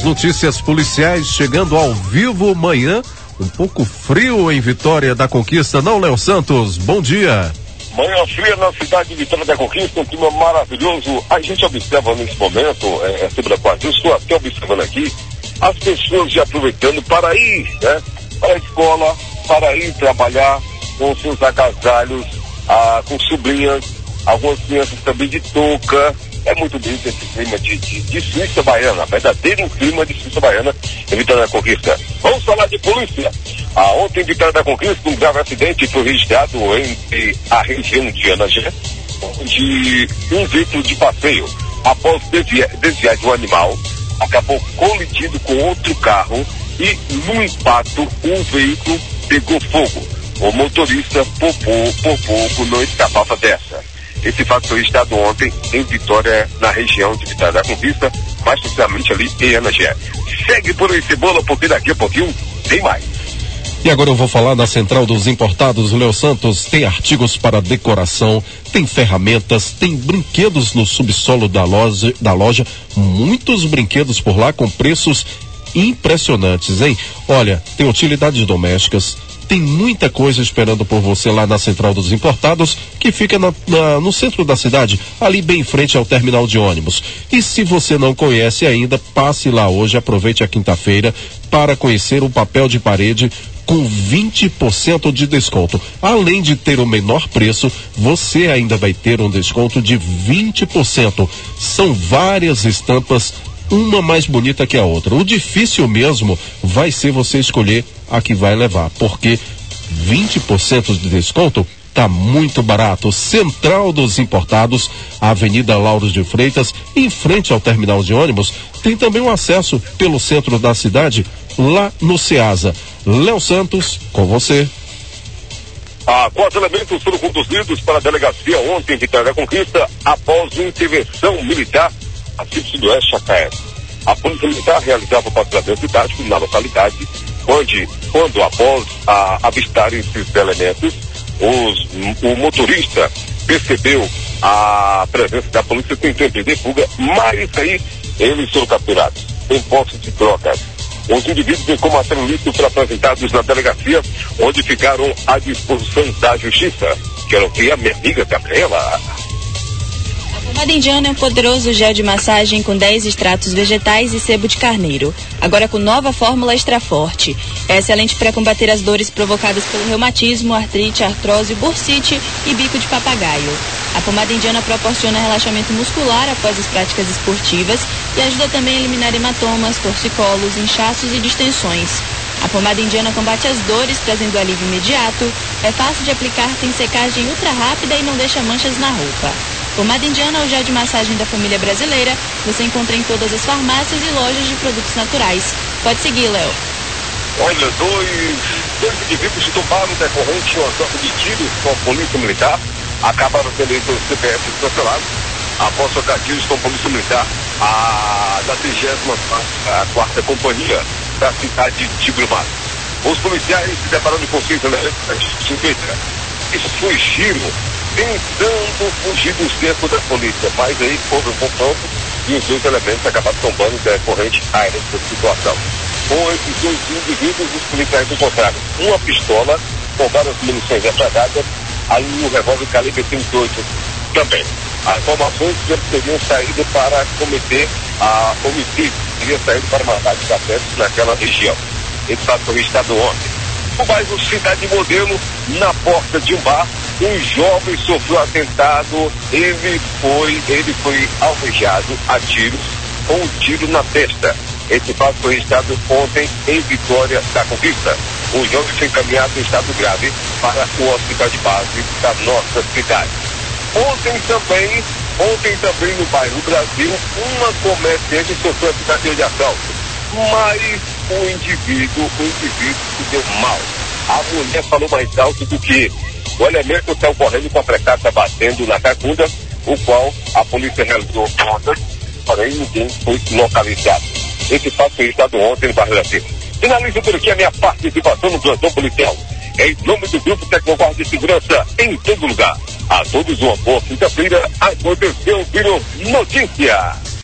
as notícias policiais chegando ao vivo manhã. Um pouco frio em Vitória da Conquista, não, Léo Santos? Bom dia. Manhã fria na cidade de Vitória da Conquista, um clima maravilhoso. A gente observa nesse momento, sobre a quadra, eu estou até observando aqui, as pessoas já aproveitando para ir, né? Para a escola, para ir trabalhar com seus agasalhos, com sobrinhas, algumas crianças também de touca. É muito bonito esse clima de Suíça Baiana, verdadeiro clima de Suíça Baiana em Vitória da Conquista. Vamos falar de polícia. Ontem em Vitória da Conquista, um grave acidente foi registrado entre a região de Anagé, onde um veículo de passeio, após desviar de um animal, acabou colidindo com outro carro e, no impacto, um veículo pegou fogo. O motorista, por pouco, não escapava dessa. Esse fato foi registrado ontem em Vitória, na região de Vitória da Conquista, mais precisamente ali em Anagé. Segue por aí, Cebola, porque daqui a pouquinho tem mais. E agora eu vou falar da Central dos Importados, Léo Santos. Tem artigos para decoração, tem ferramentas, tem brinquedos no subsolo da loja, muitos brinquedos por lá com preços impressionantes, hein? Olha, tem utilidades domésticas, tem muita coisa esperando por você lá na Central dos Importados, que fica no centro da cidade, ali bem em frente ao terminal de ônibus. E se você não conhece ainda, passe lá hoje, aproveite a quinta-feira para conhecer o papel de parede com 20% de desconto. Além de ter o menor preço, você ainda vai ter um desconto de 20%. São várias estampas, uma mais bonita que a outra. O difícil mesmo vai ser você escolher a que vai levar, porque 20% de desconto tá muito barato. Central dos Importados, Avenida Lauros de Freitas, em frente ao terminal de ônibus. Tem também um acesso pelo centro da cidade, lá no Ceasa. Léo Santos, com você. 4 elementos foram conduzidos para a delegacia ontem em Vitória da Conquista após uma intervenção militar a Sudoeste Chacaé. A Polícia Militar realizava o patrulhamento tático na localidade, quando após avistarem esses elementos, o motorista percebeu a presença da polícia, tentou impedir fuga, mas aí eles foram capturados em posse de drogas. Os indivíduos com material ilícito foram apresentados na delegacia, onde ficaram à disposição da justiça. Quero ouvir a minha amiga Gabriela. A pomada indiana é um poderoso gel de massagem com 10 extratos vegetais e sebo de carneiro. Agora com nova fórmula extra forte. É excelente para combater as dores provocadas pelo reumatismo, artrite, artrose, bursite e bico de papagaio. A pomada indiana proporciona relaxamento muscular após as práticas esportivas e ajuda também a eliminar hematomas, torcicolos, inchaços e distensões. A pomada indiana combate as dores, trazendo alívio imediato, é fácil de aplicar, tem secagem ultra rápida e não deixa manchas na roupa. Pomada indiana é o gel de massagem da família brasileira. Você encontra em todas as farmácias e lojas de produtos naturais. Pode seguir, Léo. Olha, dois indivíduos tomaram decorrente uma troca de tiros com a Polícia Militar. Acabaram tendo seus CPF cancelados após trocar tiros com a Polícia Militar da 34ª Companhia da cidade de Brumado. Os policiais se depararam com 6 elementos suspeitos e fugiram, tentando fugir do cerco da polícia, mas aí houve um confronto e os 2 elementos acabaram tombando decorrente a essa situação. Com esses 2 indivíduos, os policiais encontraram uma pistola, com várias munições refragadas, aí um revólver calibre 38 também. As informações que eles teriam saído para cometer homicídio, teriam saído para matar desafetos naquela região. Esse fato foi registrado ontem. No bairro Cidade Modelo, na porta de um bar, um jovem sofreu atentado, ele foi alvejado a tiros, com um tiro na testa. Esse fato foi registrado ontem em Vitória da Conquista. O jovem foi encaminhado em estado grave para o hospital de base da nossa cidade. Ontem também no bairro Brasil, uma comerciante sofreu a tentativa de assalto, mas o indivíduo se deu mal. A mulher falou mais alto do que o elemento está ocorrendo com a precária batendo na cacunda, o qual a polícia realizou contas, porém ninguém foi localizado. Esse fato foi registrado ontem no bairro Brasil. Finalizo por aqui a minha participação no plantão policial. Em nome do Grupo Tecnoguarda de Segurança em todo lugar. A todos uma boa quinta-feira. Aconteceu, virou notícia.